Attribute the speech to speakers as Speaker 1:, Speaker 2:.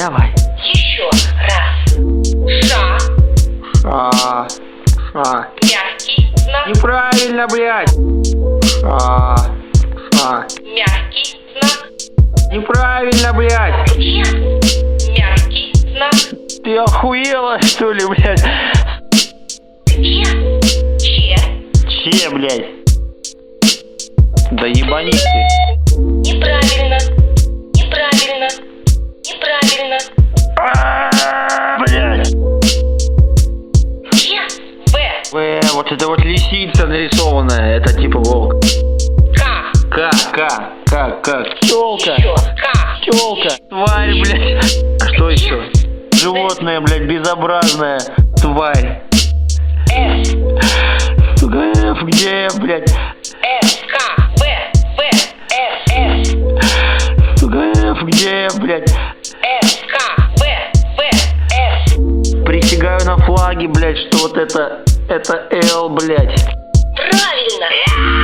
Speaker 1: Давай.
Speaker 2: Еще раз. Мягкий знак.
Speaker 1: Неправильно, блядь.
Speaker 2: Мягкий знак.
Speaker 1: Неправильно, блядь.
Speaker 2: Где? Мягкий знак.
Speaker 1: Ты охуела, что ли, блядь?
Speaker 2: Где?
Speaker 1: Че, блядь? Да ебанись ты.
Speaker 2: Неправильно. Неправильно. Неправильно.
Speaker 1: Блядь.
Speaker 2: Где?
Speaker 1: Вот это вот лисица нарисованная, это типа волк. К. Тёлка. Тёлка. Тварь, блядь. А что еще? Животное, блядь, безобразная тварь. Сука, F, где F, блядь? Сука, F, где F, блядь? Присягаю на флаге, блядь, что вот это L, блядь.
Speaker 2: Правильно.